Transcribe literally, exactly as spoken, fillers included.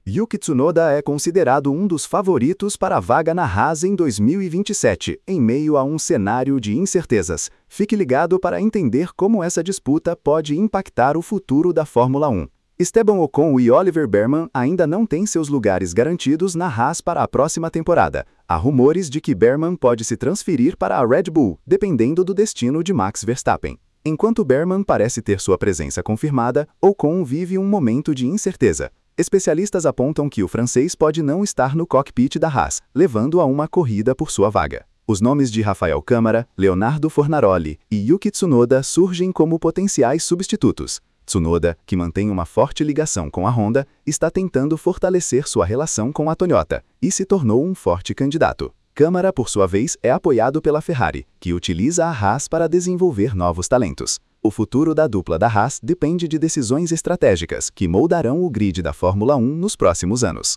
Yuki Tsunoda é considerado um dos favoritos para a vaga na Haas em dois mil e vinte e sete, em meio a um cenário de incertezas. Fique ligado para entender como essa disputa pode impactar o futuro da Fórmula um. Esteban Ocon e Oliver Bearman ainda não têm seus lugares garantidos na Haas para a próxima temporada. Há rumores de que Bearman pode se transferir para a Red Bull, dependendo do destino de Max Verstappen. Enquanto Bearman parece ter sua presença confirmada, Ocon vive um momento de incerteza. Especialistas apontam que o francês pode não estar no cockpit da Haas, levando a uma corrida por sua vaga. Os nomes de Rafael Câmara, Leonardo Fornaroli e Yuki Tsunoda surgem como potenciais substitutos. Tsunoda, que mantém uma forte ligação com a Honda, está tentando fortalecer sua relação com a Toyota e se tornou um forte candidato. Câmara, por sua vez, é apoiado pela Ferrari, que utiliza a Haas para desenvolver novos talentos. O futuro da dupla da Haas depende de decisões estratégicas que moldarão o grid da Fórmula um nos próximos anos.